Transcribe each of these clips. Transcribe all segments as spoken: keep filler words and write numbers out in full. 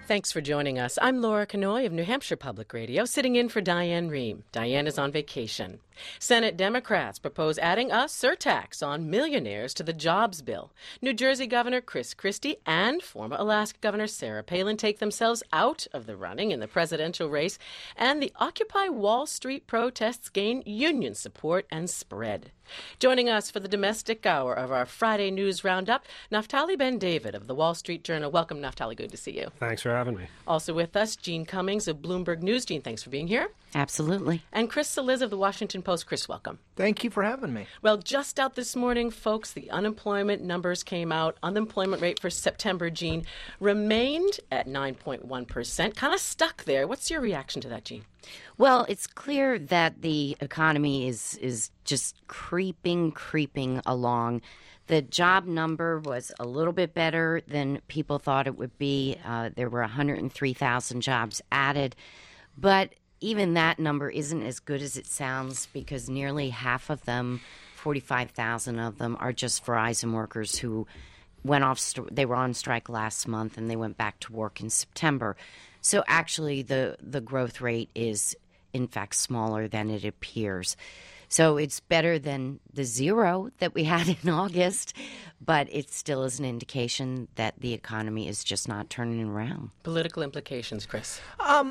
Thanks for joining us. I'm Laura Kanoy of New Hampshire Public Radio, sitting in for Diane Rehm. Diane is on vacation. Senate Democrats propose adding a surtax on millionaires to the jobs bill. New Jersey Governor Chris Christie and former Alaska Governor Sarah Palin take themselves out of the running in the presidential race, and the Occupy Wall Street protests gain union support and spread. Joining us for the domestic hour of our Friday News Roundup, Naftali Ben-David of the Wall Street Journal. Welcome, Naftali. Good to see you. Thanks for having me. Also with us, Jean Cummings of Bloomberg News. Jean, thanks for being here. Absolutely. And Chris Celiz of the Washington Post. Chris, welcome. Thank you for having me. Well, just out this morning, folks, the unemployment numbers came out. Unemployment rate for September, Jean, remained at nine point one percent, kind of stuck there. What's your reaction to that, Jean? Well, it's clear that the economy is is just creeping, creeping along. The job number was a little bit better than people thought it would be. Uh, there were one hundred three thousand jobs added, but even that number isn't as good as it sounds because nearly half of them, forty-five thousand of them, are just Verizon workers who went off. St- they were on strike last month and they went back to work in September. So actually, the the growth rate is in fact smaller than it appears. So it's better than the zero that we had in August, but it still is an indication that the economy is just not turning around. Political implications, Chris. Um,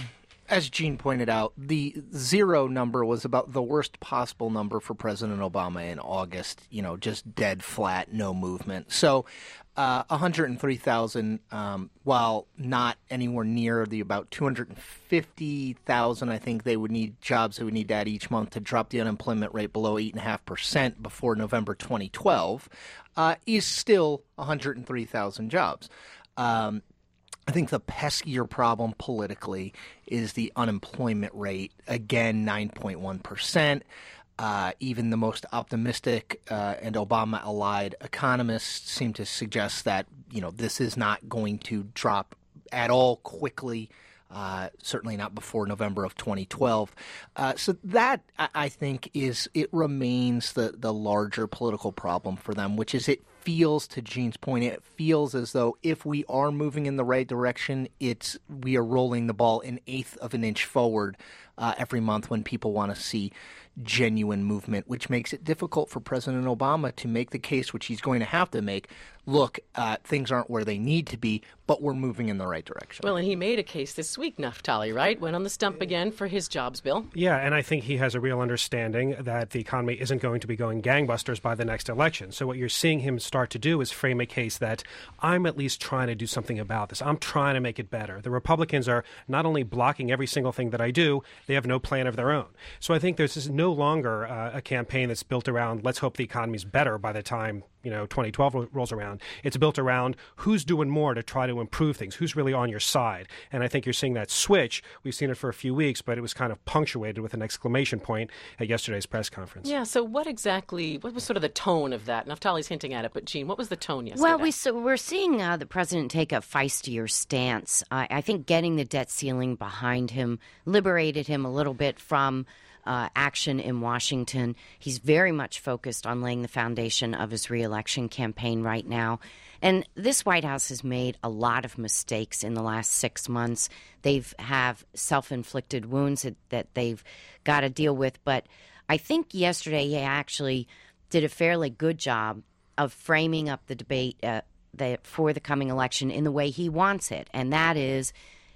as Jean pointed out, the zero number was about the worst possible number for President Obama in August, you know, just dead flat, no movement. So uh, one hundred three thousand, um, while not anywhere near the about two hundred fifty thousand, I think they would need jobs they would need to add each month to drop the unemployment rate below eight point five percent before November twenty twelve, uh, is still one hundred three thousand jobs. Um, I think the peskier problem politically is the unemployment rate, again, nine point one percent. Uh, even the most optimistic uh, and Obama-allied economists seem to suggest that, you know, this is not going to drop at all quickly, uh, certainly not before November of twenty twelve. Uh, so that, I, I think, is it remains the, the larger political problem for them, which is it feels, to Jean's point, it feels as though if we are moving in the right direction, it's we are rolling the ball an eighth of an inch forward uh, every month when people want to see genuine movement, which makes it difficult for President Obama to make the case, which he's going to have to make, look, uh, things aren't where they need to be, but we're moving in the right direction. Well, and he made a case this week, Naftali, right? Went on the stump again for his jobs bill. Yeah, and I think he has a real understanding that the economy isn't going to be going gangbusters by the next election. So what you're seeing him start to do is frame a case that I'm at least trying to do something about this. I'm trying to make it better. The Republicans are not only blocking every single thing that I do, they have no plan of their own. So I think there's this no longer uh, a campaign that's built around let's hope the economy's better by the time you know, twenty twelve rolls around. It's built around who's doing more to try to improve things, who's really on your side. And I think you're seeing that switch. We've seen it for a few weeks, but it was kind of punctuated with an exclamation point at yesterday's press conference. Yeah, so what exactly, what was sort of the tone of that? Naftali's hinting at it, but Jean, what was the tone yesterday? Well, we, so we're seeing uh, the president take a feistier stance. Uh, I think getting the debt ceiling behind him liberated him a little bit from Uh, action in Washington. He's very much focused on laying the foundation of his reelection campaign right now. And this White House has made a lot of mistakes in the last six months. They've have self-inflicted wounds that, that they've got to deal with. But I think yesterday he actually did a fairly good job of framing up the debate uh, the, for the coming election in the way he wants it. And that is,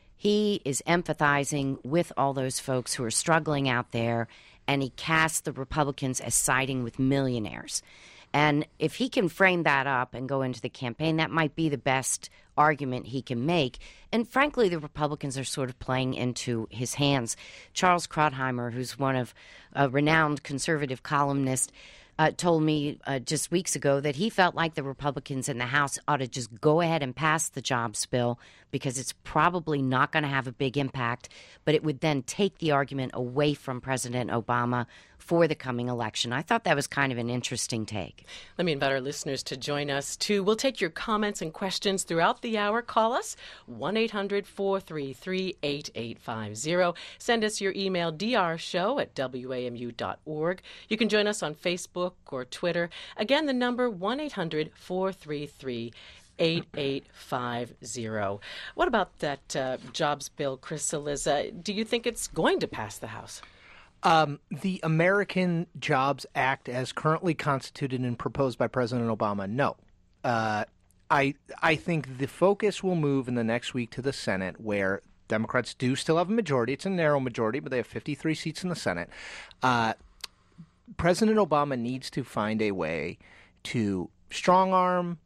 he is empathizing with all those folks who are struggling out there, and he casts the Republicans as siding with millionaires. And if he can frame that up and go into the campaign, that might be the best argument he can make. And frankly, the Republicans are sort of playing into his hands. Charles Krauthammer, who's one of a renowned conservative columnist, Uh, told me uh, just weeks ago that he felt like the Republicans in the House ought to just go ahead and pass the jobs bill because it's probably not going to have a big impact, but it would then take the argument away from President Obama for the coming election. I thought that was kind of an interesting take. Let me invite our listeners to join us, too. We'll take your comments and questions throughout the hour. Call us, one eight hundred four three three eight eight five zero. Send us your email, d r show at w a m u dot org. You can join us on Facebook or Twitter. Again, the number, one eight hundred four three three eight eight five zero. What about that uh, jobs bill, Chris Cillizza? Do you think it's going to pass the House? Um, the American Jobs Act, as currently constituted and proposed by President Obama, no. Uh, I I think the focus will move in the next week to the Senate, where Democrats do still have a majority. It's a narrow majority, but they have fifty-three seats in the Senate. Uh, President Obama needs to find a way to strong-arm,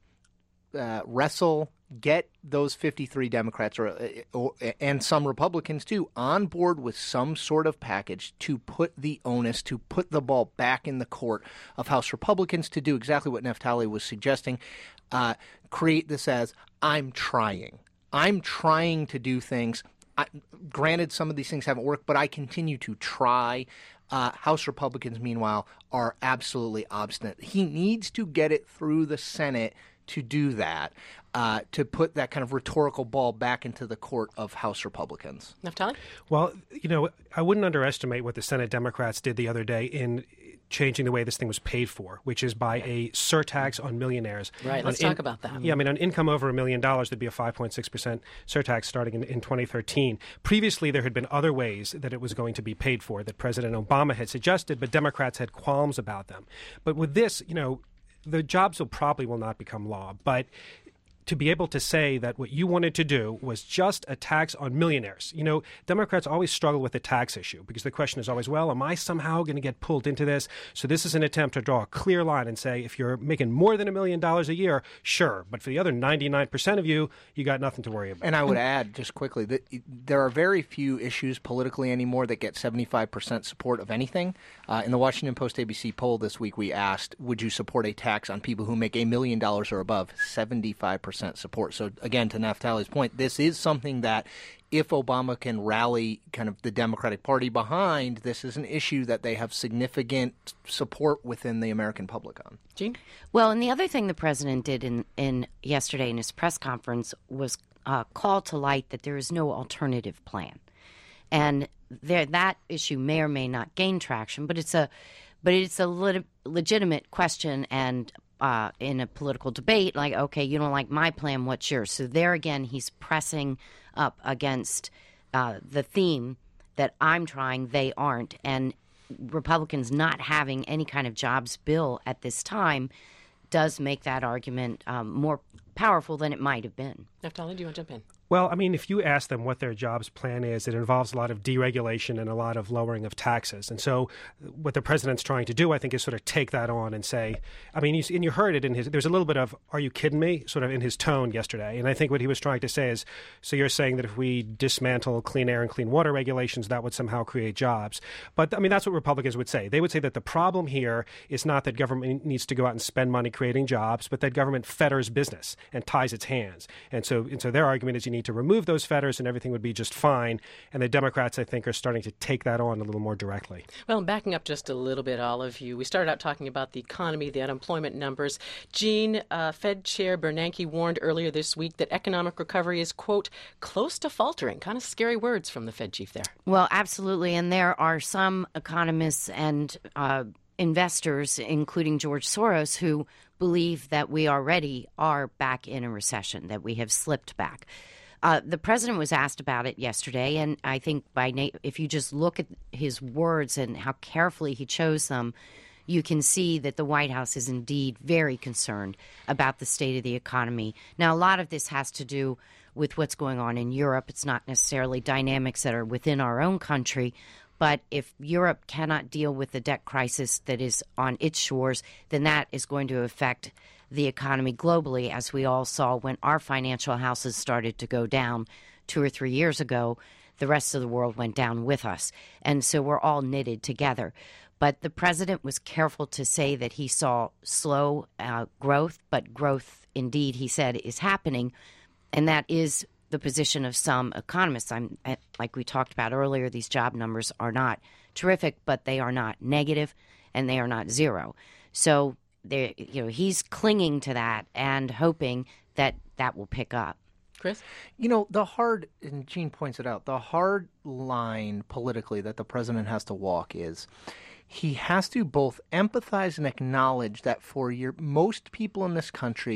uh, wrestle, get those fifty-three Democrats or, or and some Republicans too on board with some sort of package to put the onus, to put the ball back in the court of House Republicans to do exactly what Naftali was suggesting, uh, create this as I'm trying. I'm trying to do things. I, granted, some of these things haven't worked, but I continue to try. Uh, House Republicans, meanwhile, are absolutely obstinate. He needs to get it through the Senate to do that, uh, to put that kind of rhetorical ball back into the court of House Republicans. Naftali? Well, you know, I wouldn't underestimate what the Senate Democrats did the other day in changing the way this thing was paid for, which is by a surtax on millionaires. Right, let's in, talk about that. Yeah, I mean, on income over a million dollars, there'd be a five point six percent surtax starting in, in twenty thirteen. Previously, there had been other ways that it was going to be paid for that President Obama had suggested, but Democrats had qualms about them. But with this, you know, the jobs will probably will not become law, but to be able to say that what you wanted to do was just a tax on millionaires. You know, Democrats always struggle with the tax issue because the question is always, well, am I somehow going to get pulled into this? So this is an attempt to draw a clear line and say, if you're making more than a million dollars a year, sure. But for the other ninety-nine percent of you, you got nothing to worry about. And I would add just quickly that there are very few issues politically anymore that get seventy-five percent support of anything. Uh, in the Washington Post A B C poll this week, we asked, would you support a tax on people who make a million dollars or above? seventy-five percent support. So again, to Naftali's point, this is something that if Obama can rally kind of the Democratic Party behind, this is an issue that they have significant support within the American public on. Jean? Well, and the other thing the president did in, in yesterday in his press conference was uh, call to light that there is no alternative plan. And there, that issue may or may not gain traction, but it's a but it's a lit- legitimate question and Uh, in a political debate, like, okay, you don't like my plan, what's yours? So there again, he's pressing up against uh, the theme that I'm trying, they aren't. And Republicans not having any kind of jobs bill at this time does make that argument um, more powerful than it might have been. Naftali, do you want to jump in? Well, I mean, if you ask them what their jobs plan is, it involves a lot of deregulation and a lot of lowering of taxes. And so what the president's trying to do, I think, is sort of take that on and say, I mean, you, and you heard it in his, there's a little bit of, are you kidding me, sort of in his tone yesterday. And I think what he was trying to say is, so you're saying that if we dismantle clean air and clean water regulations, that would somehow create jobs. But, I mean, that's what Republicans would say. They would say that the problem here is not that government needs to go out and spend money creating jobs, but that government fetters business and ties its hands. And so, and so their argument is you need to remove those fetters and everything would be just fine. And the Democrats, I think, are starting to take that on a little more directly. Well, backing up just a little bit, all of you, we started out talking about the economy, the unemployment numbers. Jean, uh, Fed Chair Bernanke warned earlier this week that economic recovery is, quote, close to faltering. Kind of scary words from the Fed chief there. Well, absolutely. And there are some economists and uh, investors, including George Soros, who believe that we already are back in a recession, that we have slipped back. Uh, the president was asked about it yesterday, and I think by na- if you just look at his words and how carefully he chose them, you can see that the White House is indeed very concerned about the state of the economy. Now, a lot of this has to do with what's going on in Europe. It's not necessarily dynamics that are within our own country, but if Europe cannot deal with the debt crisis that is on its shores, then that is going to affect the economy globally, as we all saw when our financial houses started to go down two or three years ago. The rest of the world went down with us. And so we're all knitted together. But the president was careful to say that he saw slow uh, growth, but growth, indeed, he said, is happening. And that is the position of some economists. I'm, like we talked about earlier, these job numbers are not terrific, but they are not negative, and they are not zero. So There, you know, he's clinging to that and hoping that that will pick up. Chris? You know, the hard, and Jean points it out, the hard line politically that the president has to walk is he has to both empathize and acknowledge that for your most people in this country,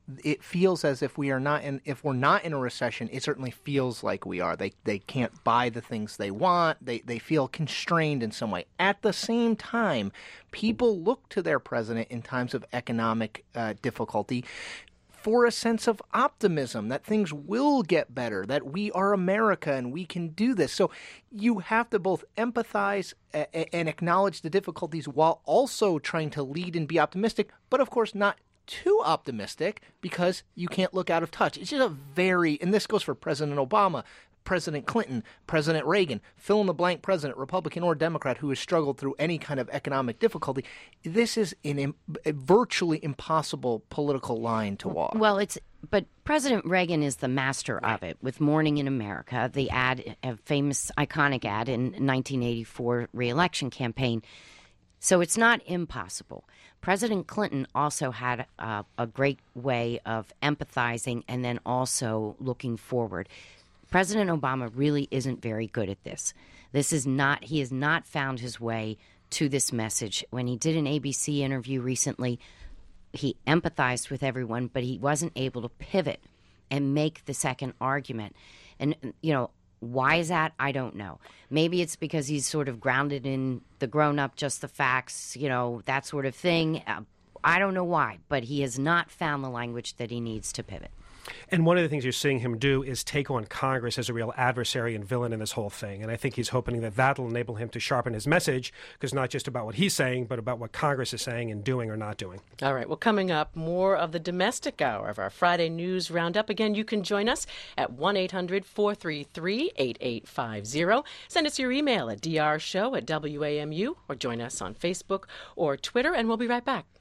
it feels as if we are not in, if we're not in a recession, it certainly feels like we are. They they can't buy the things they want. They they feel constrained in some way. At the same time, people look to their president in times of economic uh, difficulty for a sense of optimism that things will get better, that we are America and we can do this. So you have to both empathize a- and acknowledge the difficulties while also trying to lead and be optimistic, but of course not too optimistic because you can't look out of touch. It's just a very, and this goes for President Obama, President Clinton, President Reagan, fill in the blank president, Republican or Democrat, who has struggled through any kind of economic difficulty. This is an, a virtually impossible political line to walk. Well, it's but President Reagan is the master of it with Morning in America, the ad, a famous iconic ad in nineteen eighty-four re-election campaign. So it's not impossible. President Clinton also had uh, a great way of empathizing and then also looking forward. President Obama really isn't very good at this. This is not, he has not found his way to this message. When he did an A B C interview recently, he empathized with everyone, but he wasn't able to pivot and make the second argument. And, you know, why is that? I don't know. Maybe it's because he's sort of grounded in the grown-up, just the facts, you know, that sort of thing. Uh, I don't know why, but he has not found the language that he needs to pivot. And one of the things you're seeing him do is take on Congress as a real adversary and villain in this whole thing. And I think he's hoping that that'll enable him to sharpen his message, because not just about what he's saying, but about what Congress is saying and doing or not doing. All right. Well, coming up, more of the domestic hour of our Friday News Roundup. Again, you can join us at one eight hundred four three three eight eight five zero. Send us your email at d r show at w a m u or join us on Facebook or Twitter, and we'll be right back.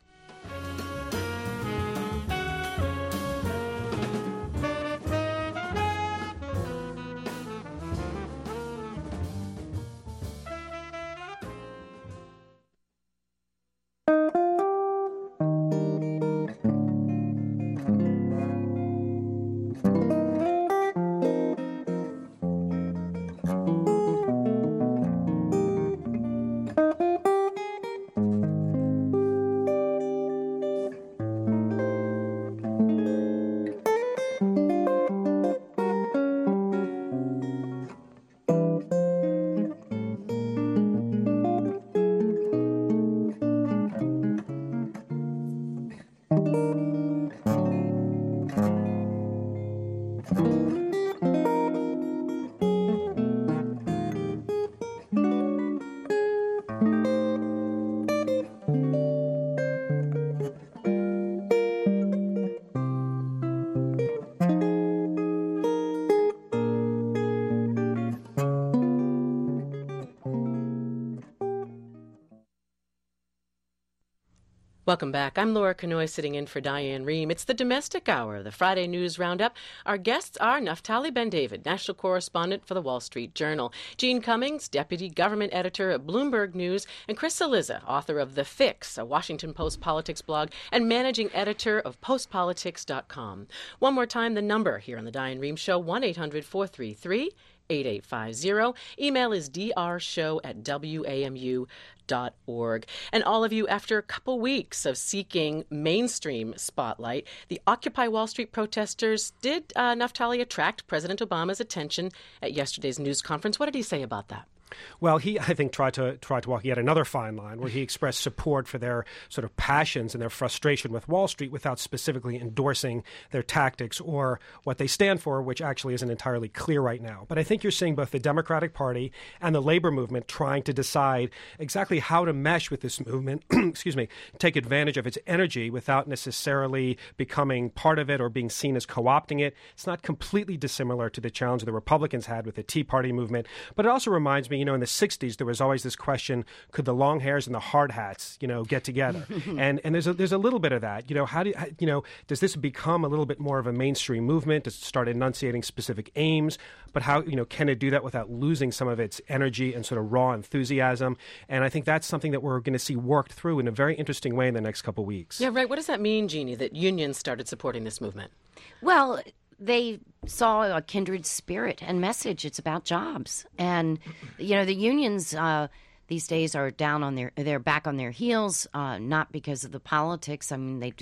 Welcome back. I'm Laura Kanoy, sitting in for Diane Rehm. It's the domestic hour of the Friday News Roundup. Our guests are Naftali Ben-David, national correspondent for the Wall Street Journal, Gene Cummings, deputy government editor at Bloomberg News, and Chris Cillizza, author of The Fix, a Washington Post politics blog, and managing editor of post politics dot com. One more time, the number here on the Diane Rehm Show, one eight hundred four three three eight eight five zero. Email is d r show at w a m u dot org. And all of you, after a couple weeks of seeking mainstream spotlight, the Occupy Wall Street protesters did, uh, Naftali, attract President Obama's attention at yesterday's news conference. What did he say about that? Well, he, I think, tried to tried to walk yet another fine line where he expressed support for their sort of passions and their frustration with Wall Street without specifically endorsing their tactics or what they stand for, which actually isn't entirely clear right now. But I think you're seeing both the Democratic Party and the labor movement trying to decide exactly how to mesh with this movement, excuse me, take advantage of its energy without necessarily becoming part of it or being seen as co-opting it. It's not completely dissimilar to the challenge the Republicans had with the Tea Party movement, but it also reminds me, you know, in the sixties, there was always this question, could the long hairs and the hard hats, you know, get together? and and there's a, there's a little bit of that. You know, how do how, you know, does this become a little bit more of a mainstream movement? Does it start enunciating specific aims? But how, you know, can it do that without losing some of its energy and sort of raw enthusiasm? And I think that's something that we're going to see worked through in a very interesting way in the next couple of weeks. Yeah, right. What does that mean, Jeannie, that unions started supporting this movement? Well, they saw a kindred spirit and message. It's about jobs. And, you know, the unions uh, these days are down on their, they're back on their heels, uh, not because of the politics. I mean, they do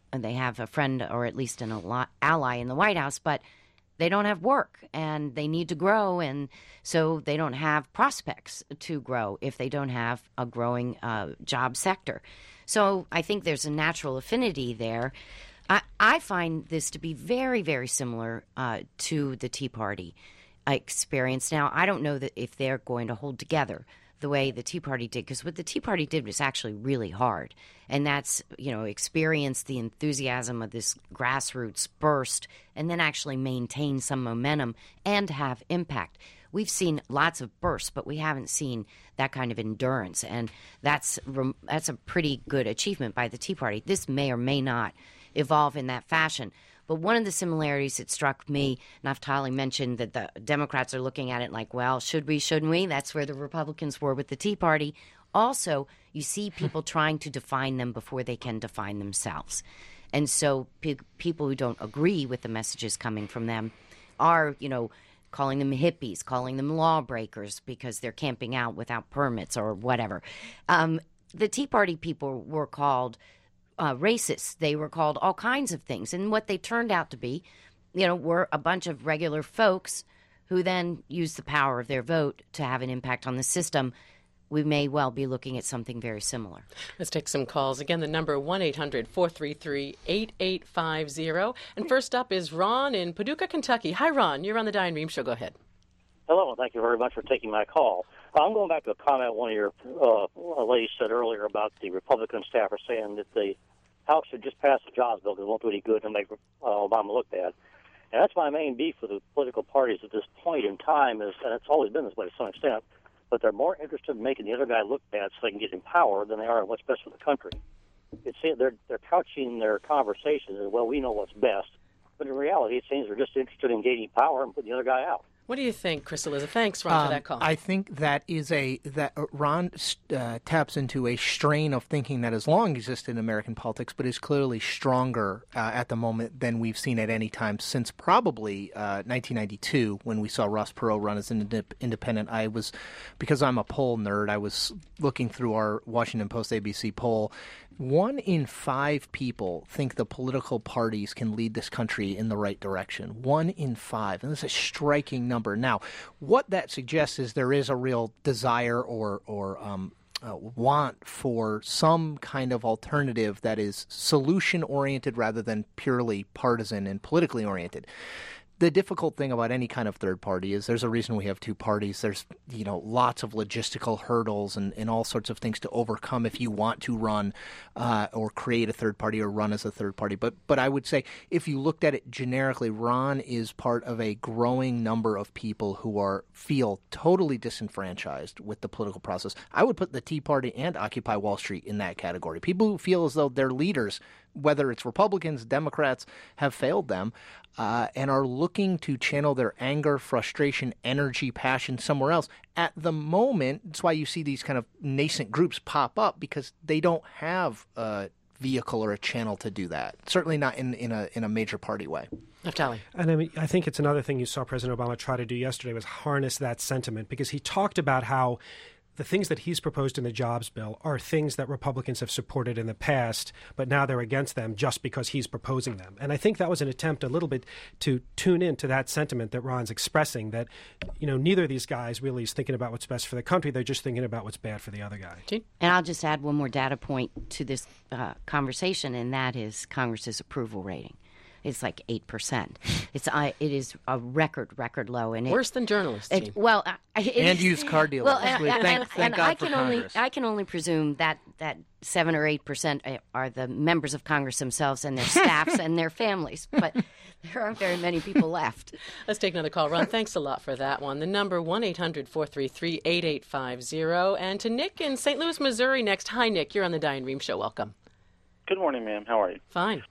and they have a friend or at least an ally in the White House, but they don't have work and they need to grow, and so they don't have prospects to grow if they don't have a growing uh, job sector. So I think there's a natural affinity there. I, I find this to be very, very similar uh, to the Tea Party experience. Now, I don't know that if they're going to hold together the way the Tea Party did, because what the Tea Party did was actually really hard. And that's, you know, experience the enthusiasm of this grassroots burst and then actually maintain some momentum and have impact. We've seen lots of bursts, but we haven't seen that kind of endurance. And that's that's a pretty good achievement by the Tea Party. This may or may not evolve in that fashion. But one of the similarities that struck me, Naftali mentioned that the Democrats are looking at it like, well, should we, shouldn't we? That's where the Republicans were with the Tea Party. Also, you see people trying to define them before they can define themselves. And so pe- people who don't agree with the messages coming from them are, you know, calling them hippies, calling them lawbreakers because they're camping out without permits or whatever. Um, the Tea Party people were called Uh, racists. They were called all kinds of things. And what they turned out to be, you know, were a bunch of regular folks who then used the power of their vote to have an impact on the system. We may well be looking at something very similar. Let's take some calls. Again, the number one eight hundred four three three eight eight five zero. And first up is Ron in Paducah, Kentucky. Hi, Ron. You're on the Diane Rehm Show. Go ahead. Hello, and thank you very much for taking my call. I'm going back to a comment one of your uh, ladies said earlier about the Republican staffer saying that the House should just pass the jobs bill because it won't do any good to make uh, Obama look bad. And that's my main beef with the political parties at this point in time, is, and it's always been this way to some extent, but they're more interested in making the other guy look bad so they can get in power than they are in what's best for the country. It's, they're, they're couching their conversations as, well, we know what's best, but in reality it seems they're just interested in gaining power and putting the other guy out. What do you think, Chris Eliza? Thanks, Ron, um, for that call. I think that is a that Ron uh, taps into a strain of thinking that has long existed in American politics, but is clearly stronger uh, at the moment than we've seen at any time since probably uh, nineteen ninety-two, when we saw Ross Perot run as an ind- independent. I was, because I'm a poll nerd, I was looking through our Washington Post A B C poll. One in five people think the political parties can lead this country in the right direction. One in five. And that's a striking number. Now, what that suggests is there is a real desire or, or um, uh, want for some kind of alternative that is solution-oriented rather than purely partisan and politically oriented. The difficult thing about any kind of third party is there's a reason we have two parties. There's, you know, lots of logistical hurdles and, and all sorts of things to overcome if you want to run uh, or create a third party or run as a third party. But but I would say if you looked at it generically, Ron is part of a growing number of people who are feel totally disenfranchised with the political process. I would put the Tea Party and Occupy Wall Street in that category. People who feel as though their leaders, whether it's Republicans, Democrats, have failed them uh, and are looking to channel their anger, frustration, energy, passion somewhere else. At the moment, that's why you see these kind of nascent groups pop up, because they don't have a vehicle or a channel to do that. Certainly not in, in a in a major party way. Naftali. And I mean, I think it's another thing you saw President Obama try to do yesterday was harness that sentiment, because he talked about how the things that he's proposed in the jobs bill are things that Republicans have supported in the past, but now they're against them just because he's proposing them. And I think that was an attempt a little bit to tune into that sentiment that Ron's expressing, that, you know, neither of these guys really is thinking about what's best for the country. They're just thinking about what's bad for the other guy. Gene? And I'll just add one more data point to this uh, conversation, and that is Congress's approval rating. It's like eight percent. It's uh, it is a record, record low. And it, Worse than journalists, Gene. It, well, uh, it And is, used car dealers. Well, and, We and, thank, and, thank and God I for can Congress. only I can only presume that that seven or eight percent are the members of Congress themselves and their staffs and their families. But there aren't very many people left. Let's take another call. Ron, thanks a lot for that one. The number one eight hundred four three three eight eight five zero. And to Nick in Saint Louis, Missouri next. Hi, Nick. You're on the Diane Rehm Show. Welcome. Good morning, ma'am. How are you? Fine.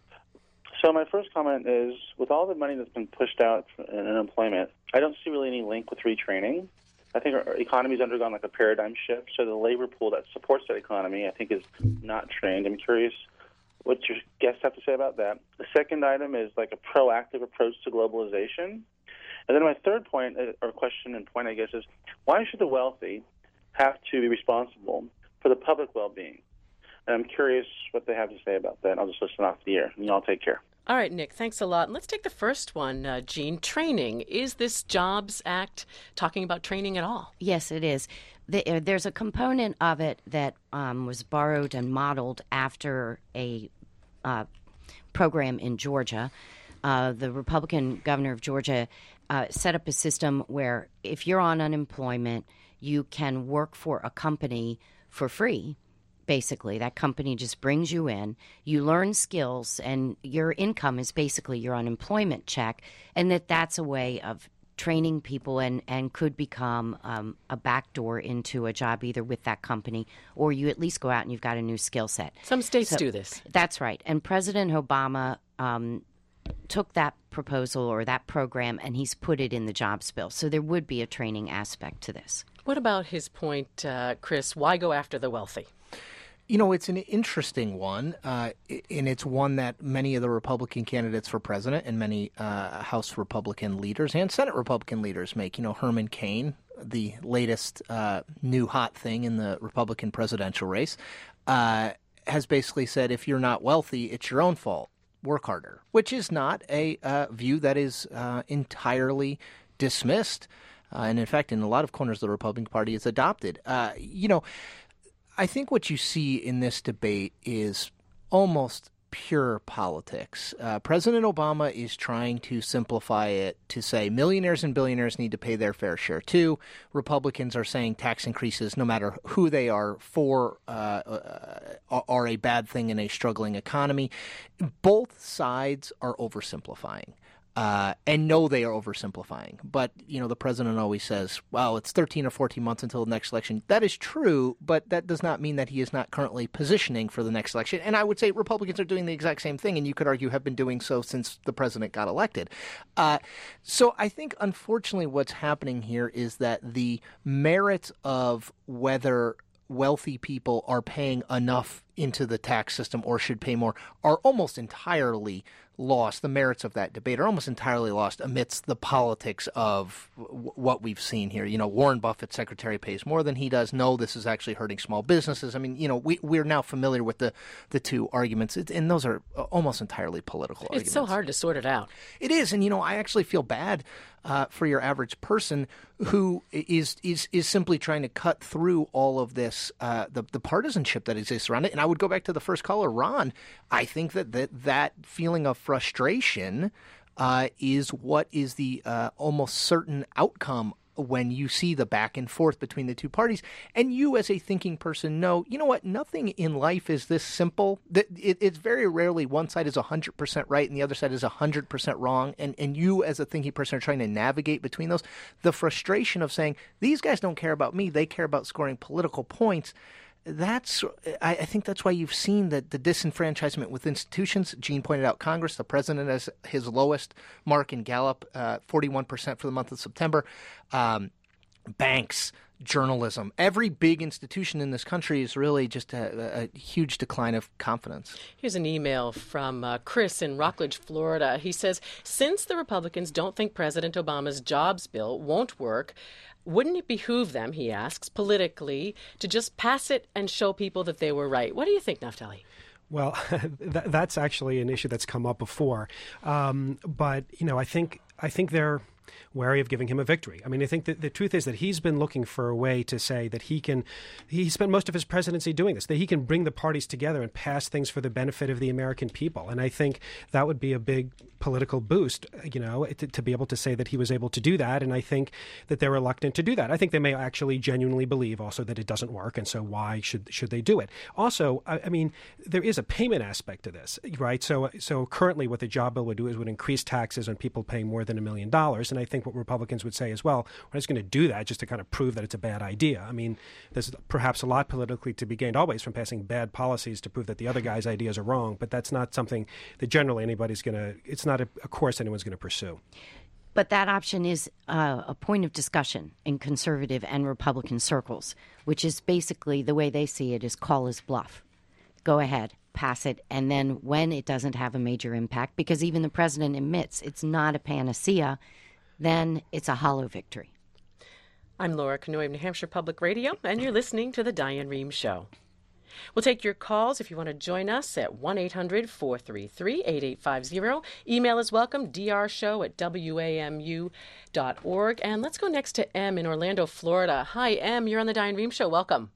So my first comment is, with all the money that's been pushed out in unemployment, I don't see really any link with retraining. I think our economy's undergone like a paradigm shift, so the labor pool that supports that economy, I think, is not trained. I'm curious what your guests have to say about that. The second item is like a proactive approach to globalization. And then my third point, or question and point, I guess, is why should the wealthy have to be responsible for the public well-being? And I'm curious what they have to say about that. I'll just listen off the air. You all take care. All right, Nick, thanks a lot. And let's take the first one, uh, Jean, training. Is this Jobs Act talking about training at all? Yes, it is. The, there's a component of it that um, was borrowed and modeled after a uh, program in Georgia. Uh, the Republican governor of Georgia uh, set up a system where if you're on unemployment, you can work for a company for free. Basically, that company just brings you in, you learn skills, and your income is basically your unemployment check, and that that's a way of training people and, and could become um, a backdoor into a job either with that company or you at least go out and you've got a new skill set. Some states So- do this. That's right. And President Obama um, took that proposal or that program and he's put it in the jobs bill. So there would be a training aspect to this. What about his point, uh, Chris? Why go after the wealthy? You know, it's an interesting one, uh, and it's one that many of the Republican candidates for president and many uh, House Republican leaders and Senate Republican leaders make. You know, Herman Cain, the latest uh, new hot thing in the Republican presidential race, uh, has basically said, if you're not wealthy, it's your own fault. Work harder, which is not a uh, view that is uh, entirely dismissed. Uh, and in fact, in a lot of corners of the Republican Party, it's adopted. Uh, you know, I think what you see in this debate is almost pure politics. Uh, President Obama is trying to simplify it to say millionaires and billionaires need to pay their fair share too. Republicans are saying tax increases, no matter who they are for, uh, uh, are a bad thing in a struggling economy. Both sides are oversimplifying. Uh, and know they are oversimplifying. But, you know, the president always says, well, it's thirteen or fourteen months until the next election. That is true, but that does not mean that he is not currently positioning for the next election. And I would say Republicans are doing the exact same thing, and you could argue have been doing so since the president got elected. Uh, so I think, unfortunately, what's happening here is that the merits of whether wealthy people are paying enough into the tax system or should pay more are almost entirely lost. The merits of that debate are almost entirely lost amidst the politics of w- what we've seen here. You know, Warren Buffett's secretary pays more than he does. No, this is actually hurting small businesses. I mean, you know, we, we're now familiar with the, the two arguments, it, and those are almost entirely political It's arguments. so hard to sort it out. It is, and you know, I actually feel bad uh, for your average person who is is is simply trying to cut through all of this, uh, the the partisanship that exists around it. And I would go back to the first caller, Ron. I think that that, that feeling of frustration uh, is what is the uh, almost certain outcome when you see the back and forth between the two parties. And you, as a thinking person, know, you know what, nothing in life is this simple. That it, it's very rarely one side is one hundred percent right and the other side is one hundred percent wrong. And, and you, as a thinking person, are trying to navigate between those. The frustration of saying, these guys don't care about me, they care about scoring political points. That's, I, I think that's why you've seen the, the disenfranchisement with institutions. Gene pointed out Congress. The president has his lowest mark in Gallup, uh, forty-one percent for the month of September. Um, banks, journalism, every big institution in this country is really just a, a huge decline of confidence. Here's an email from uh, Chris in Rockledge, Florida. He says, since the Republicans don't think President Obama's jobs bill won't work, wouldn't it behoove them, he asks, politically, to just pass it and show people that they were right? What do you think, Naftali? Well, th- that's actually an issue that's come up before. Um, but, you know, I think I think they're wary of giving him a victory. I mean, I think that the truth is that he's been looking for a way to say that he can, he spent most of his presidency doing this, that he can bring the parties together and pass things for the benefit of the American people. And I think that would be a big political boost, you know, to, to be able to say that he was able to do that. And I think that they're reluctant to do that. I think they may actually genuinely believe also that it doesn't work. And so why should should they do it? Also, I, I mean, there is a payment aspect to this, right? So so currently what the job bill would do is would increase taxes on people paying more than a million dollars. And I think what Republicans would say as well, we're just going to do that just to kind of prove that it's a bad idea. I mean, there's perhaps a lot politically to be gained always from passing bad policies to prove that the other guy's ideas are wrong. But that's not something that generally anybody's going to, it's not a, a course anyone's going to pursue. But that option is uh, a point of discussion in conservative and Republican circles, which is basically the way they see it is call his bluff. Go ahead, pass it, and then when it doesn't have a major impact, because even the president admits it's not a panacea, then it's a hollow victory. I'm Laura Canoy of New Hampshire Public Radio, and you're listening to The Diane Rehm Show. We'll take your calls if you want to join us at one eight hundred four three three eight eight five zero. Email is welcome, d r show at w a m u dot org. And let's go next to M in Orlando, Florida. Hi, M. You're on the Diane Rehm Show. Welcome.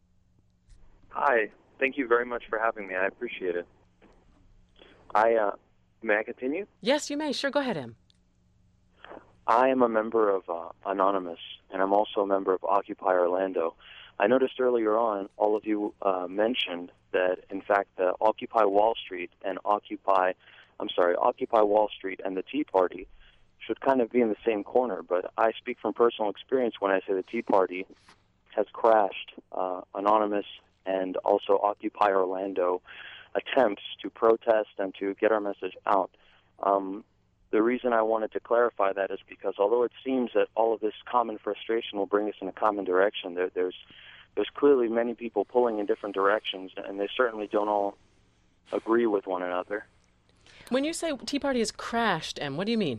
Hi. Thank you very much for having me. I appreciate it. I uh, may I continue? Yes, you may. Sure. Go ahead, M. I am a member of uh, Anonymous, and I'm also a member of Occupy Orlando. I noticed earlier on, all of you uh, mentioned that, in fact, the Occupy Wall Street and Occupy, I'm sorry, Occupy Wall Street and the Tea Party should kind of be in the same corner. But I speak from personal experience when I say the Tea Party has crashed uh, Anonymous and also Occupy Orlando attempts to protest and to get our message out. Um, the reason I wanted to clarify that is because although it seems that all of this common frustration will bring us in a common direction, there, there's there's clearly many people pulling in different directions, and they certainly don't all agree with one another. When you say Tea Party has crashed, M, what do you mean?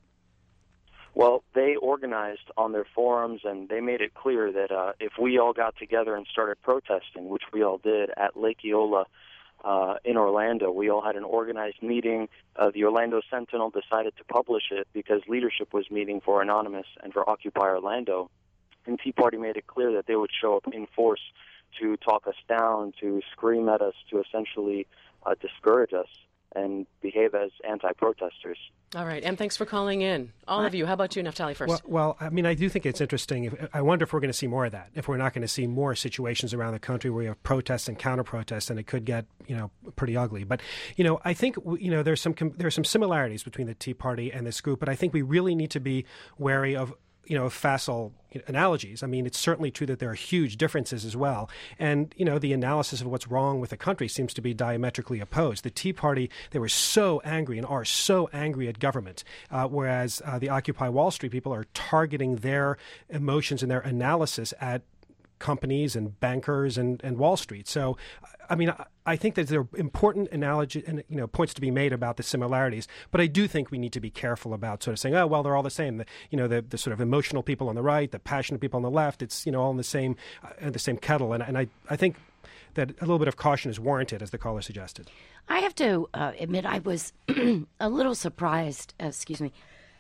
Well, they organized on their forums, and they made it clear that uh, if we all got together and started protesting, which we all did at Lake Eola uh, in Orlando, we all had an organized meeting. Uh, the Orlando Sentinel decided to publish it because leadership was meeting for Anonymous and for Occupy Orlando. And Tea Party made it clear that they would show up in force to talk us down, to scream at us, to essentially uh, discourage us and behave as anti-protesters. All right, and thanks for calling in. All of you. How about you, Naftali, first? Well, well, I mean, I do think it's interesting. If, I wonder if we're going to see more of that, if we're not going to see more situations around the country where you have protests and counter-protests, and it could get, you know, pretty ugly. But, you know, I think, you know, there's some there are some similarities between the Tea Party and this group, but I think we really need to be wary of, you know, facile analogies. I mean, it's certainly true that there are huge differences as well. And, you know, the analysis of what's wrong with the country seems to be diametrically opposed. The Tea Party, they were so angry and are so angry at government, uh, whereas uh, the Occupy Wall Street people are targeting their emotions and their analysis at companies and bankers and, and Wall Street. So, I mean, I, I think that there are important analogy and, you know, points to be made about the similarities, but I do think we need to be careful about sort of saying, oh, well, they're all the same. The, you know, the, the sort of emotional people on the right, the passionate people on the left, it's, you know, all in the same, uh, the same kettle. And, and I, I think that a little bit of caution is warranted, as the caller suggested. I have to uh, admit I was a little surprised, uh, excuse me,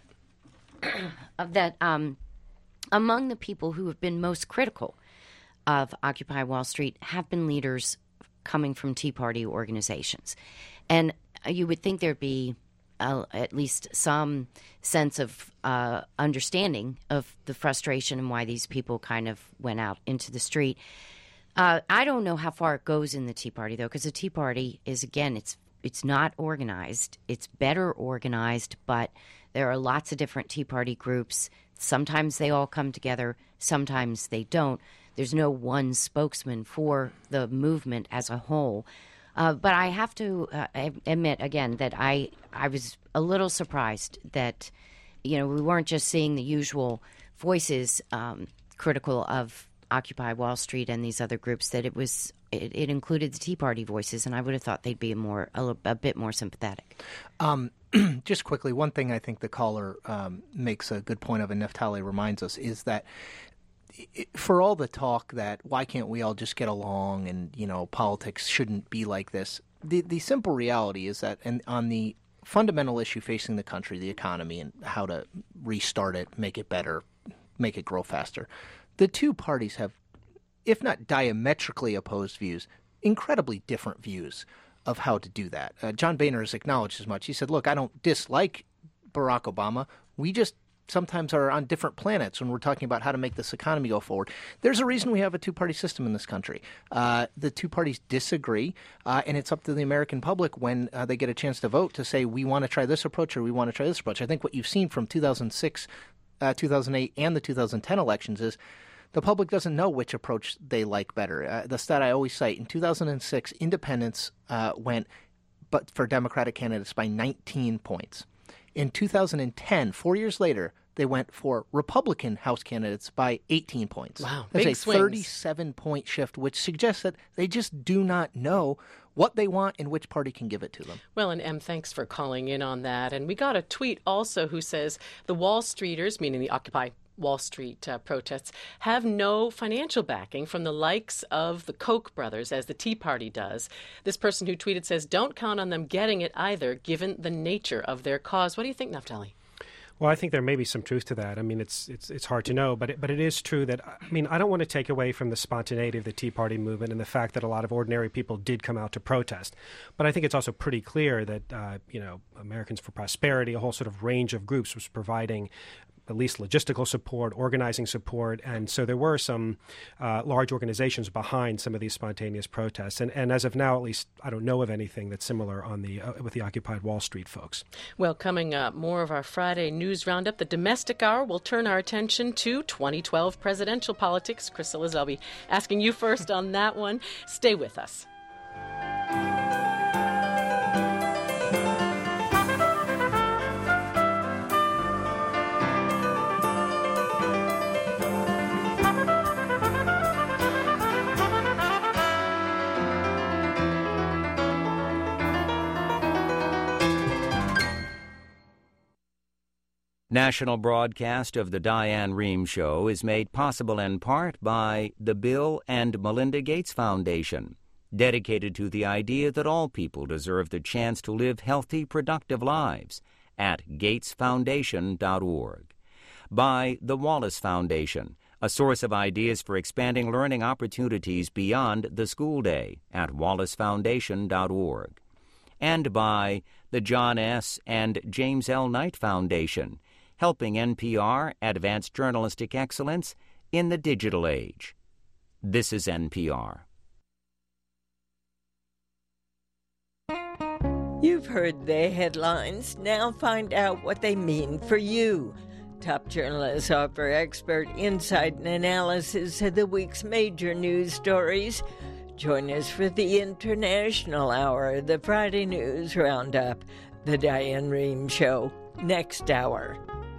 that um, among the people who have been most critical of Occupy Wall Street have been leaders coming from Tea Party organizations. And you would think there'd be uh, at least some sense of uh, understanding of the frustration and why these people kind of went out into the street. Uh, I don't know how far it goes in the Tea Party, though, because the Tea Party is, again, it's it's not organized. It's better organized, but there are lots of different Tea Party groups. Sometimes they all come together. Sometimes they don't. There's no one spokesman for the movement as a whole. Uh, but I have to uh, admit, again, that I, I was a little surprised that, you know, we weren't just seeing the usual voices um, critical of Occupy Wall Street and these other groups, that it was it, it included the Tea Party voices, and I would have thought they'd be more a, a bit more sympathetic. Um, just quickly, one thing I think the caller um, makes a good point of, and Naftali reminds us, is that for all the talk that why can't we all just get along and, you know, politics shouldn't be like this, the the simple reality is that and on the fundamental issue facing the country, the economy, and how to restart it, make it better, make it grow faster, the two parties have, if not diametrically opposed views, incredibly different views of how to do that. Uh, John Boehner has acknowledged as much. He said, look, I don't dislike Barack Obama. We just sometimes are on different planets when we're talking about how to make this economy go forward. There's a reason we have a two-party system in this country. Uh, the two parties disagree, uh, and it's up to the American public when uh, they get a chance to vote to say, we want to try this approach or we want to try this approach. I think what you've seen from two thousand six, uh, two thousand eight, and the two thousand ten elections is the public doesn't know which approach they like better. Uh, the stat I always cite, in two thousand six, independents uh, went but for Democratic candidates by nineteen points. In two thousand ten, four years later, they went for Republican House candidates by eighteen points. Wow, That's big a swings. thirty-seven point shift, which suggests that they just do not know what they want and which party can give it to them. Well, and Em, thanks for calling in on that. And we got a tweet also who says the Wall Streeters, meaning the Occupy Wall Street uh, protests have no financial backing from the likes of the Koch brothers, as the Tea Party does. This person who tweeted says, don't count on them getting it either, given the nature of their cause. What do you think, Naftali? Well, I think there may be some truth to that. I mean, it's it's it's hard to know, but it, but it is true that, I mean, I don't want to take away from the spontaneity of the Tea Party movement and the fact that a lot of ordinary people did come out to protest. But I think it's also pretty clear that, uh, you know, Americans for Prosperity, a whole sort of range of groups was providing at least logistical support, organizing support. And so there were some uh, large organizations behind some of these spontaneous protests. And, and as of now, at least, I don't know of anything that's similar on the uh, with the Occupy Wall Street folks. Well, coming up, more of our Friday news roundup. The domestic hour will turn our attention to twenty twelve presidential politics. Chris Cillizza, I'll be asking you first on that one. Stay with us. National broadcast of the Diane Rehm Show is made possible in part by the Bill and Melinda Gates Foundation, dedicated to the idea that all people deserve the chance to live healthy, productive lives, at gates foundation dot org. By the Wallace Foundation, a source of ideas for expanding learning opportunities beyond the school day, at wallace foundation dot org. And by the John S. and James L. Knight Foundation, helping N P R advance journalistic excellence in the digital age. This is N P R. You've heard the headlines. Now find out what they mean for you. Top journalists offer expert insight and analysis of the week's major news stories. Join us for the International Hour, the Friday News Roundup, the Diane Rehm Show, next hour.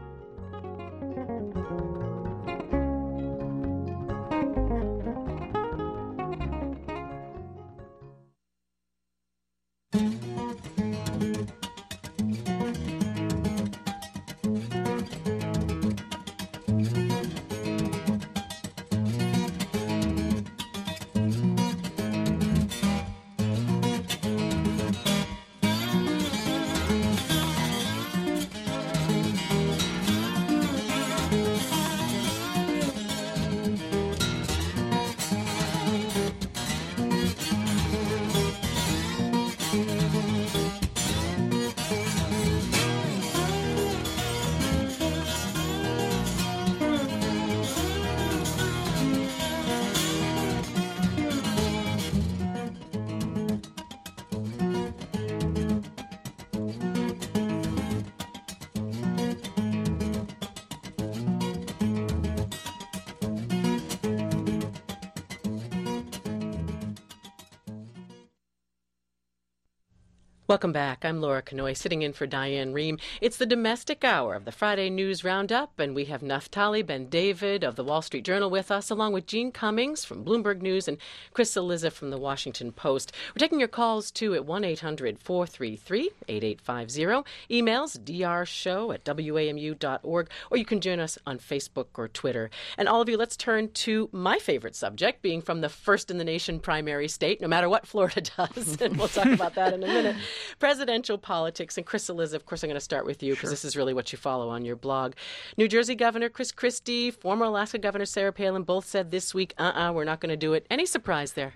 Welcome back. I'm Laura Kanoy, sitting in for Diane Rehm. It's the domestic hour of the Friday News Roundup, and we have Naftali Ben-David of the Wall Street Journal with us, along with Gene Cummings from Bloomberg News and Chris Cillizza from the Washington Post. We're taking your calls, too, at one eight hundred four three three eight eight five zero. Emails, drshow at w a m u dot org, or you can join us on Facebook or Twitter. And all of you, let's turn to my favorite subject, being from the first-in-the-nation primary state, no matter what Florida does, and we'll talk about that in a minute. Presidential politics. And Chris Cillizza, of course, I'm going to start with you because sure. This is really what you follow on your blog. New Jersey Governor Chris Christie, former Alaska Governor Sarah Palin both said this week, uh-uh, we're not going to do it. Any surprise there?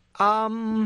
Um,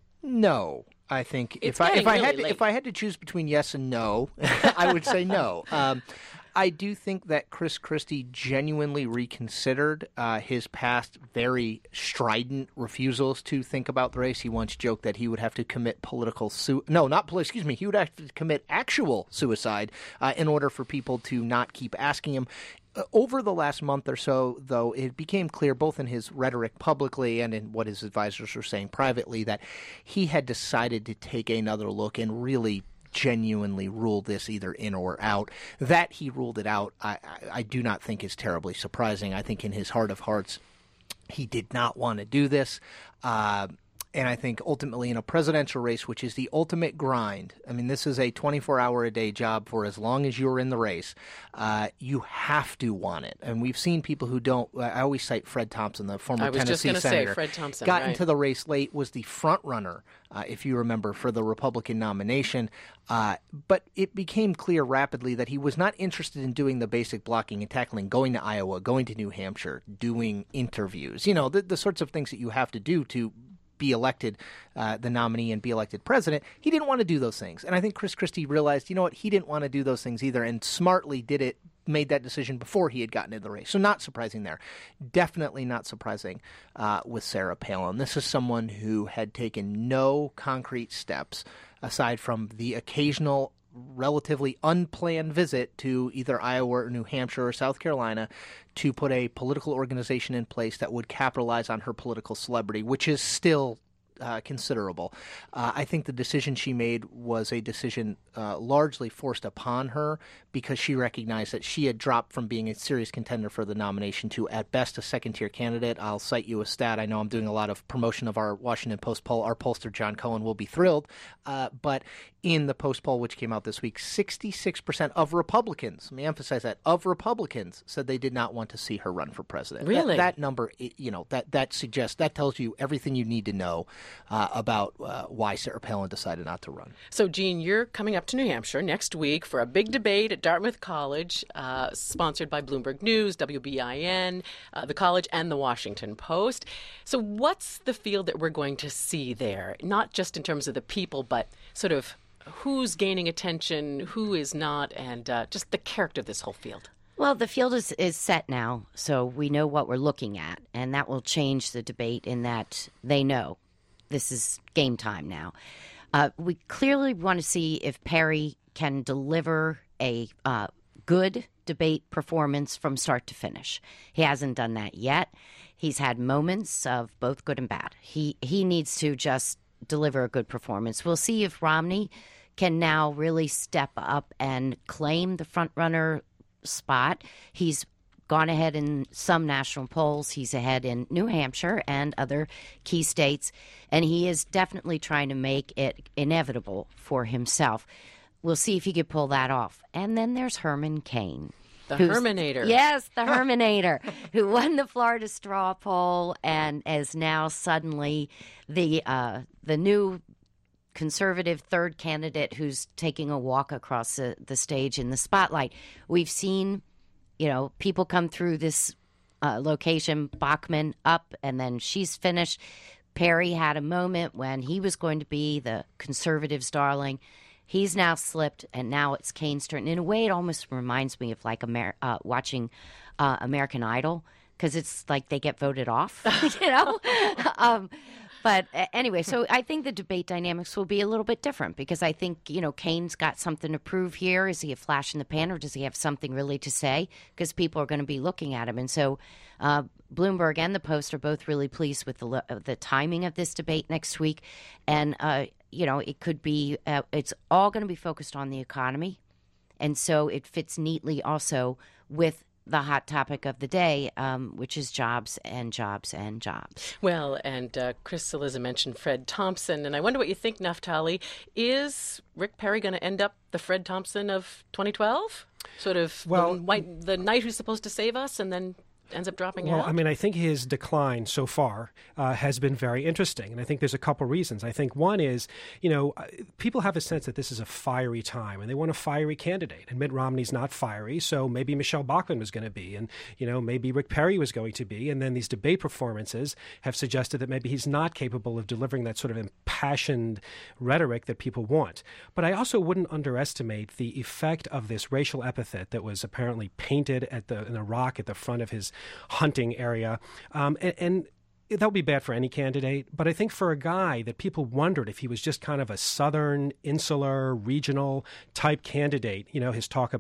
no. I think it's if I if really I had to, late. if I had to choose between yes and no, I would say no. Um, I do think that Chris Christie genuinely reconsidered uh, his past very strident refusals to think about the race. He once joked that he would have to commit political su- no, not poli- excuse me, he would have to commit actual suicide uh, in order for people to not keep asking him. Over the last month or so, though, it became clear both in his rhetoric publicly and in what his advisors were saying privately that he had decided to take another look and really genuinely rule this either in or out. That he ruled it out, I, I, I do not think is terribly surprising. I think in his heart of hearts, he did not want to do this. Uh, and I think ultimately in a presidential race, which is the ultimate grind, I mean, this is a twenty-four hour a day job for as long as you're in the race, uh, you have to want it. And we've seen people who don't. I always cite Fred Thompson, the former I was Tennessee just senator. Say Fred Thompson, got right. into the race late, was the front runner, uh, if you remember, for the Republican nomination. Uh, but it became clear rapidly that he was not interested in doing the basic blocking and tackling, going to Iowa, going to New Hampshire, doing interviews, you know, the, the sorts of things that you have to do to be elected uh, the nominee and be elected president. He didn't want to do those things. And I think Chris Christie realized, you know what, he didn't want to do those things either, and smartly did it, made that decision before he had gotten into the race. So not surprising there. Definitely not surprising uh, with Sarah Palin. This is someone who had taken no concrete steps aside from the occasional relatively unplanned visit to either Iowa or New Hampshire or South Carolina to put a political organization in place that would capitalize on her political celebrity, which is still uh, considerable. Uh, I think the decision she made was a decision uh, largely forced upon her because she recognized that she had dropped from being a serious contender for the nomination to, at best, a second-tier candidate. I'll cite you a stat. I know I'm doing a lot of promotion of our Washington Post poll. Our pollster, John Cohen, will be thrilled. Uh, but in the Post poll, which came out this week, sixty-six percent of Republicans, let me emphasize that, of Republicans said they did not want to see her run for president. Really? That, that number, you know, that, that suggests, that tells you everything you need to know uh, about uh, why Sarah Palin decided not to run. So, Gene, you're coming up to New Hampshire next week for a big debate at Dartmouth College, uh, sponsored by Bloomberg News, W B I N, uh, the college, and the Washington Post. So what's the field that we're going to see there? Not just in terms of the people, but sort of who's gaining attention, who is not, and uh, just the character of this whole field. Well, the field is, is set now, so we know what we're looking at, and that will change the debate in that they know this is game time now. Uh, we clearly want to see if Perry can deliver a uh, good debate performance from start to finish. He hasn't done that yet. He's had moments of both good and bad. He he needs to just deliver a good performance. We'll see if Romney can now really step up and claim the front runner spot. He's gone ahead in some national polls. He's ahead in New Hampshire and other key states, and he is definitely trying to make it inevitable for himself. We'll see if he could pull that off. And then there's Herman Cain. The Hermanator. Yes, the Hermanator, who won the Florida straw poll and is now suddenly the uh, the new conservative third candidate who's taking a walk across the, the stage in the spotlight. We've seen, you know, people come through this uh, location, Bachmann up, and then she's finished. Perry had a moment when he was going to be the conservatives' darling. He's now slipped, and now it's Cain's turn. In a way, it almost reminds me of like Amer- uh, watching uh, American Idol, because it's like they get voted off, you know? um, but uh, anyway, so I think the debate dynamics will be a little bit different, because I think, you know, Cain's got something to prove here. Is he a flash in the pan, or does he have something really to say? Because people are going to be looking at him. And so uh, Bloomberg and the Post are both really pleased with the, uh, the timing of this debate next week. And, uh, you know, it could be, uh, it's all going to be focused on the economy. And so it fits neatly also with the hot topic of the day, um, which is jobs and jobs and jobs. Well, and uh, Chris Cillizza mentioned Fred Thompson, and I wonder what you think, Naftali. Is Rick Perry going to end up the Fred Thompson of twenty twelve? Sort of well, the, white, the knight who's supposed to save us and then ends up dropping well, out? I mean, I think his decline so far uh, has been very interesting, and I think there's a couple reasons. I think one is, you know, people have a sense that this is a fiery time, and they want a fiery candidate, and Mitt Romney's not fiery, so maybe Michelle Bachmann was going to be, and, you know, maybe Rick Perry was going to be, and then these debate performances have suggested that maybe he's not capable of delivering that sort of impassioned rhetoric that people want. But I also wouldn't underestimate the effect of this racial epithet that was apparently painted at the in a rock at the front of his hunting area, um, and, and that would be bad for any candidate. But I think for a guy that people wondered if he was just kind of a southern, insular, regional type candidate, you know, his talk about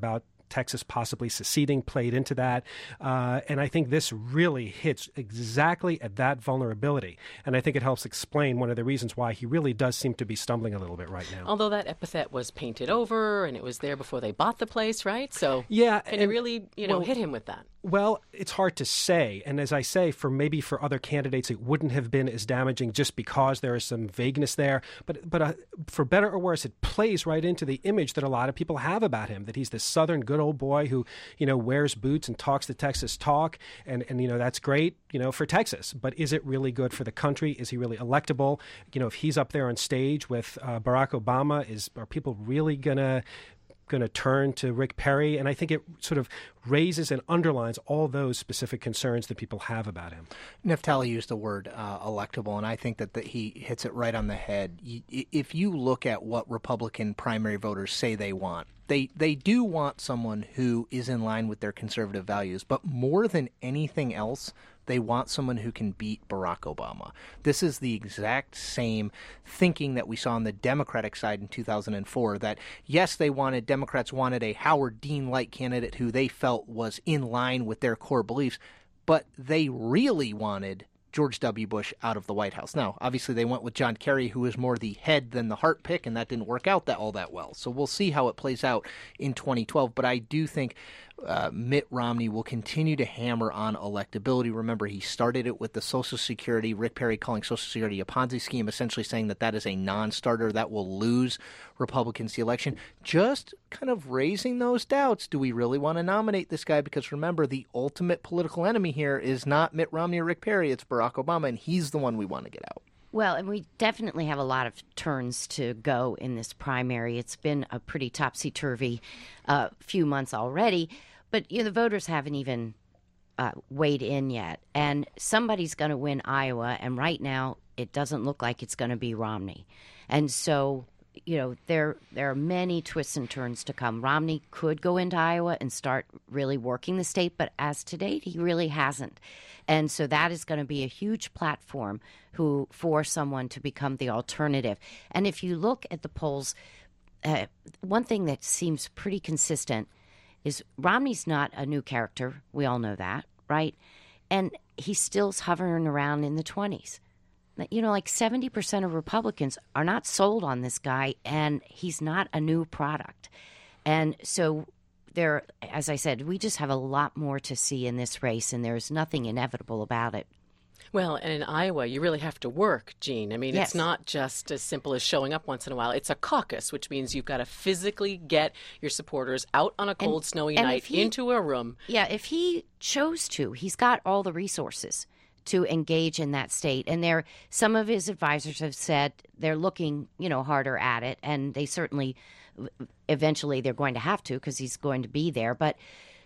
Texas possibly seceding played into that. Uh, and I think this really hits exactly at that vulnerability. And I think it helps explain one of the reasons why he really does seem to be stumbling a little bit right now. Although that epithet was painted over and it was there before they bought the place, right? So yeah, can it really, you know, well, hit him with that? Well, it's hard to say. And as I say, for maybe for other candidates, it wouldn't have been as damaging just because there is some vagueness there. But but uh, for better or worse, it plays right into the image that a lot of people have about him, that he's this Southern good old boy who, you know, wears boots and talks the Texas talk. And, and you know, that's great, you know, for Texas. But is it really good for the country? Is he really electable? You know, if he's up there on stage with uh, Barack Obama, is are people really going to going to turn to Rick Perry? And I think it sort of raises and underlines all those specific concerns that people have about him. Naftali used the word uh, electable, and I think that the, he hits it right on the head. If you look at what Republican primary voters say they want, they, they do want someone who is in line with their conservative values, but more than anything else, they want someone who can beat Barack Obama. This is the exact same thinking that we saw on the Democratic side in two thousand four, that yes, they wanted, Democrats wanted a Howard Dean-like candidate who they felt was in line with their core beliefs, but they really wanted George W. Bush out of the White House. Now, obviously, they went with John Kerry, who was more the head than the heart pick, and that didn't work out that all that well. So we'll see how it plays out in twenty twelve. But I do think uh, Mitt Romney will continue to hammer on electability. Remember, he started it with the Social Security, Rick Perry calling Social Security a Ponzi scheme, essentially saying that that is a non-starter that will lose Republicans the election. Just kind of raising those doubts. Do we really want to nominate this guy? Because remember, the ultimate political enemy here is not Mitt Romney or Rick Perry. It's Barack Obama, and he's the one we want to get out. Well, and we definitely have a lot of turns to go in this primary. It's been a pretty topsy-turvy uh, few months already, but you know, the voters haven't even uh, weighed in yet. And somebody's going to win Iowa, and right now it doesn't look like it's going to be Romney. And so, you know, there there are many twists and turns to come. Romney could go into Iowa and start really working the state, but as to date, he really hasn't. And so that is going to be a huge platform who for someone to become the alternative. And if you look at the polls, uh, one thing that seems pretty consistent is Romney's not a new character. We all know that, right? And he's still hovering around in the twenties. You know, like seventy percent of Republicans are not sold on this guy, and he's not a new product. And so there, as I said, we just have a lot more to see in this race, and there's nothing inevitable about it. Well, and in Iowa, you really have to work, Jean. I mean, yes. It's not just as simple as showing up once in a while. It's a caucus, which means you've got to physically get your supporters out on a cold, and, snowy and night he, into a room. Yeah, if he chose to, he's got all the resources to engage in that state. And there, some of his advisors have said they're looking, you know, harder at it, and they certainly, eventually they're going to have to because he's going to be there. But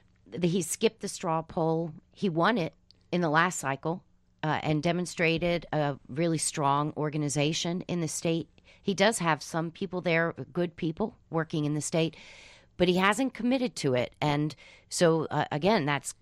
he skipped the straw poll. He won it in the last cycle uh, and demonstrated a really strong organization in the state. He does have some people there, good people working in the state, but he hasn't committed to it. And so, uh, again, that's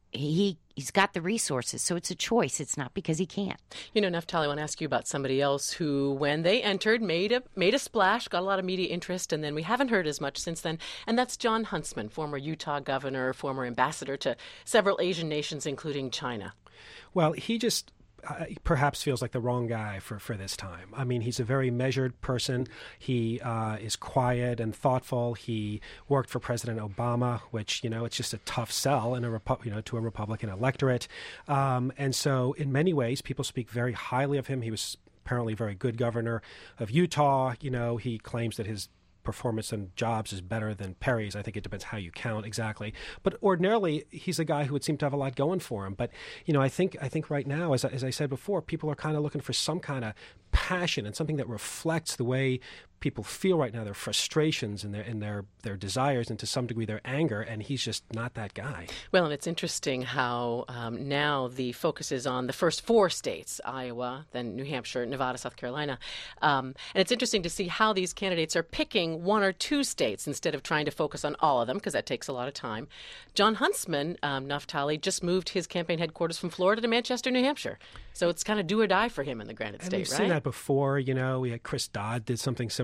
he he's got the resources, so it's a choice. It's not because he can't. You know, Naftali, I want to ask you about somebody else who, when they entered, made a made a splash, got a lot of media interest, and then we haven't heard as much since then. And that's Jon Huntsman, former Utah governor, former ambassador to several Asian nations, including China. Well, he just Uh, perhaps feels like the wrong guy for, for this time. I mean, he's a very measured person. He uh, is quiet and thoughtful. He worked for President Obama, which, you know, it's just a tough sell in a Repu- you know, to a Republican electorate. Um, and so in many ways, people speak very highly of him. He was apparently a very good governor of Utah. You know, he claims that his performance and jobs is better than Perry's. I think it depends how you count exactly. But ordinarily, he's a guy who would seem to have a lot going for him. But, you know, I think I think right now, as, as I said before, people are kind of looking for some kind of passion and something that reflects the way people feel right now, their frustrations and their and their their desires, and to some degree their anger, and he's just not that guy. Well, and it's interesting how um, now the focus is on the first four states, Iowa, then New Hampshire, Nevada, South Carolina. Um, and it's interesting to see how these candidates are picking one or two states instead of trying to focus on all of them, because that takes a lot of time. Jon Huntsman, um, Naftali, just moved his campaign headquarters from Florida to Manchester, New Hampshire. So it's kind of do or die for him in the Granite and State, we've right? seen that before. You know, we had Chris Dodd did something similar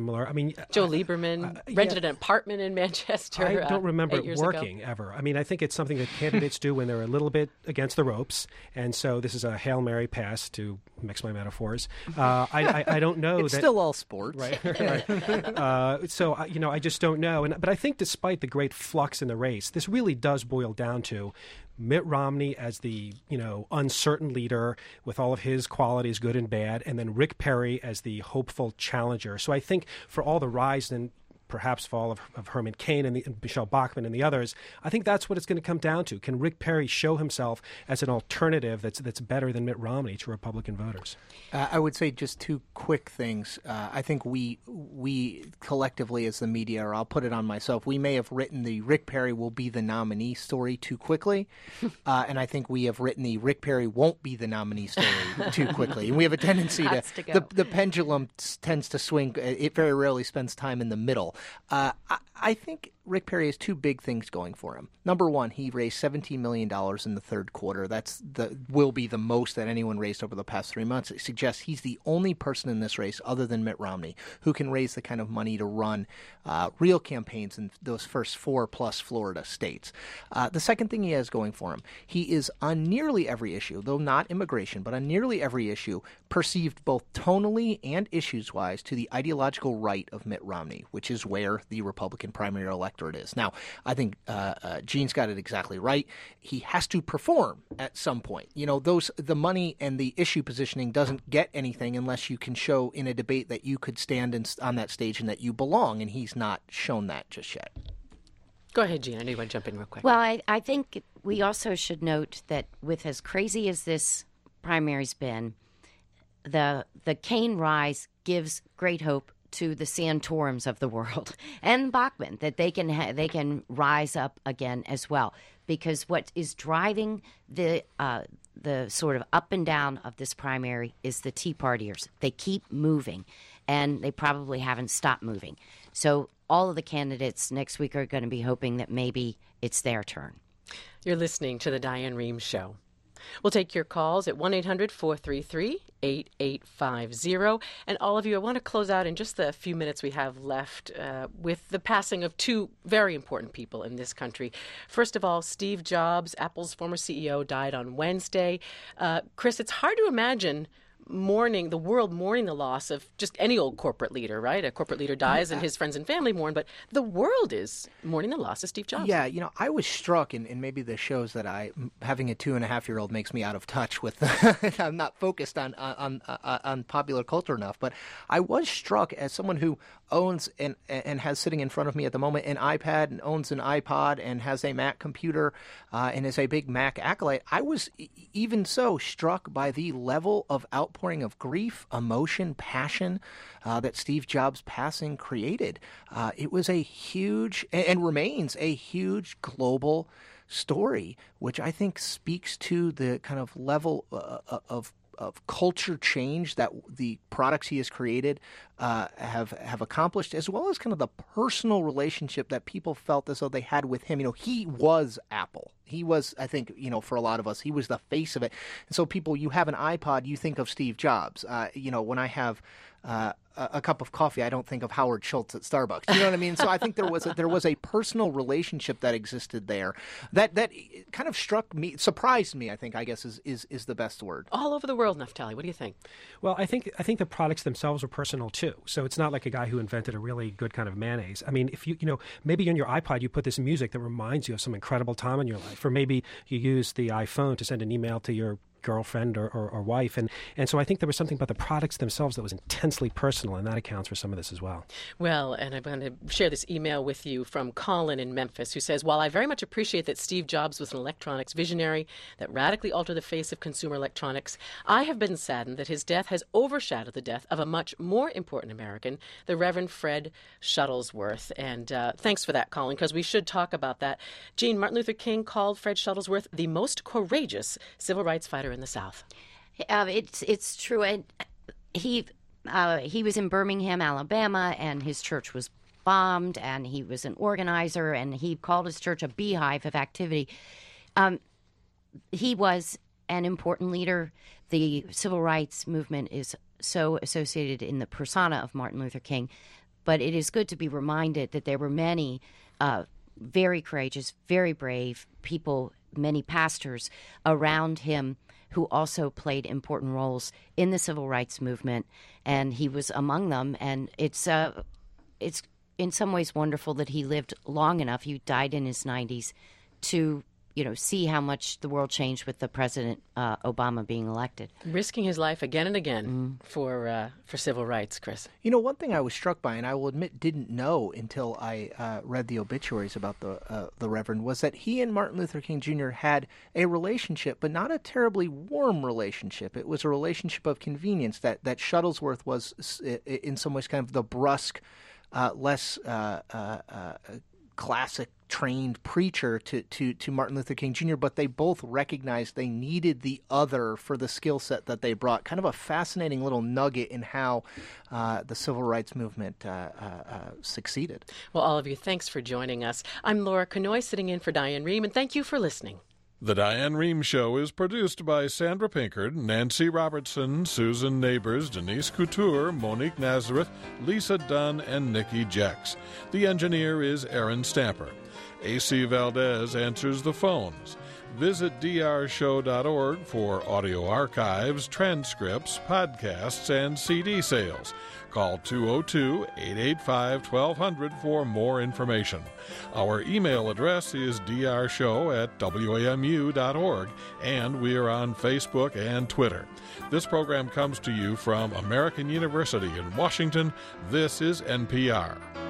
similar. I mean, Joe uh, Lieberman uh, rented yeah. an apartment in Manchester. I don't uh, remember eight it years working ago. ever. I mean, I think it's something that candidates do when they're a little bit against the ropes, and so this is a Hail Mary pass, to mix my metaphors. Uh, I, I, I don't know. It's that, still all sports. Right, right. uh, so, I- you know, I just don't know. And But I think despite the great flux in the race, this really does boil down to Mitt Romney as the, you know, uncertain leader with all of his qualities, good and bad, and then Rick Perry as the hopeful challenger. So I think for all the rise and perhaps fall of, of Herman Cain and, the, and Michelle Bachmann and the others, I think that's what it's going to come down to. Can Rick Perry show himself as an alternative that's that's better than Mitt Romney to Republican voters? Uh, I would say just two quick things. Uh, I think we we collectively as the media, or I'll put it on myself, we may have written the Rick Perry will be the nominee story too quickly. Uh, and I think we have written the Rick Perry won't be the nominee story too quickly. And we have a tendency to, to go. the, the pendulum tends to swing. It very rarely spends time in the middle. Uh, I, I think Rick Perry has two big things going for him. Number one, he raised seventeen million dollars in the third quarter. That's the will be the most that anyone raised over the past three months. It suggests he's the only person in this race, other than Mitt Romney, who can raise the kind of money to run uh, real campaigns in those first four plus Florida states. Uh, the second thing he has going for him, he is on nearly every issue, though not immigration, but on nearly every issue, perceived both tonally and issues-wise to the ideological right of Mitt Romney, which is where the Republican primary electorate is. Now, I think uh, uh, Gene's got it exactly right. He has to perform at some point. You know, those the money and the issue positioning doesn't get anything unless you can show in a debate that you could stand in, on that stage and that you belong, and he's not shown that just yet. Go ahead, Gene. I know you want to jump in real quick. Well, I, I think we also should note that with as crazy as this primary's been, the the Cain rise gives great hope to the Santorums of the world and Bachmann that they can ha- they can rise up again as well, because what is driving the uh, the sort of up and down of this primary is the Tea Partiers. They keep moving, and they probably haven't stopped moving. So all of the candidates next week are going to be hoping that maybe it's their turn. You're listening to The Diane Rehm Show. We'll take your calls at one eight hundred four three three eight eight five zero. And all of you, I want to close out in just the few minutes we have left uh, with the passing of two very important people in this country. First of all, Steve Jobs, Apple's former C E O, died on Wednesday. Uh, Chris, it's hard to imagine mourning, the world mourning the loss of just any old corporate leader, right? A corporate leader dies and his friends and family mourn, but the world is mourning the loss of Steve Jobs. Yeah, you know, I was struck, and, and maybe this shows that I, having a two and a half year old makes me out of touch with, I'm not focused on, on, on, on popular culture enough, but I was struck as someone who owns and, and has sitting in front of me at the moment an iPad and owns an iPod and has a Mac computer uh, and is a big Mac acolyte. I was e- even so struck by the level of outpouring of grief, emotion, passion uh, that Steve Jobs' passing created. Uh, it was a huge, and, and remains a huge global story, which I think speaks to the kind of level uh, of of culture change that the products he has created uh, have have accomplished, as well as kind of the personal relationship that people felt as though they had with him. You know, he was Apple. He was, I think, you know, for a lot of us, he was the face of it. And so people, you have an iPod, you think of Steve Jobs. Uh, you know, when I have uh, a, a cup of coffee, I don't think of Howard Schultz at Starbucks. You know what I mean? So I think there was a, there was a personal relationship that existed there that that kind of struck me, surprised me. I think, I guess, is is, is the best word. All over the world, Naftali. What do you think? Well, I think I think the products themselves are personal too. So it's not like a guy who invented a really good kind of mayonnaise. I mean, if you you know maybe on your iPod you put this music that reminds you of some incredible time in your life, or maybe you use the iPhone to send an email to your girlfriend or, or, or wife. And, and so I think there was something about the products themselves that was intensely personal, and that accounts for some of this as well. Well, and I'm going to share this email with you from Colin in Memphis, who says, while I very much appreciate that Steve Jobs was an electronics visionary that radically altered the face of consumer electronics, I have been saddened that his death has overshadowed the death of a much more important American, the Reverend Fred Shuttlesworth. And uh, thanks for that, Colin, because we should talk about that. Gene, Martin Luther King called Fred Shuttlesworth the most courageous civil rights fighter in the South. Uh, it's it's true. And he uh, he was in Birmingham, Alabama, and his church was bombed, and he was an organizer, and he called his church a beehive of activity. Um, he was an important leader. The civil rights movement is so associated in the persona of Martin Luther King. But it is good to be reminded that there were many uh, very courageous, very brave people, many pastors around him who also played important roles in the civil rights movement, and he was among them. And it's uh, it's in some ways wonderful that he lived long enough. He died in his nineties to, you know, see how much the world changed with the President uh, Obama being elected. Risking his life again and again mm. for uh, for civil rights, Chris. You know, one thing I was struck by, and I will admit didn't know until I uh, read the obituaries about the uh, the Reverend, was that he and Martin Luther King Junior had a relationship, but not a terribly warm relationship. It was a relationship of convenience, that, that Shuttlesworth was in some ways kind of the brusque, uh, less uh, uh, uh, classic trained preacher to, to, to Martin Luther King Junior, but they both recognized they needed the other for the skill set that they brought. Kind of a fascinating little nugget in how uh, the civil rights movement uh, uh, uh, succeeded. Well, all of you, thanks for joining us. I'm Laura Kanoy, sitting in for Diane Rehm, and thank you for listening. The Diane Rehm Show is produced by Sandra Pinkard, Nancy Robertson, Susan Neighbors, Denise Couture, Monique Nazareth, Lisa Dunn, and Nikki Jex. The engineer is Aaron Stamper. A C Valdez answers the phones. Visit d r show dot org for audio archives, transcripts, podcasts, and C D sales. Call two oh two, eight eight five, twelve hundred for more information. Our email address is d r show at w a m u dot org, and we are on Facebook and Twitter. This program comes to you from American University in Washington. This is N P R.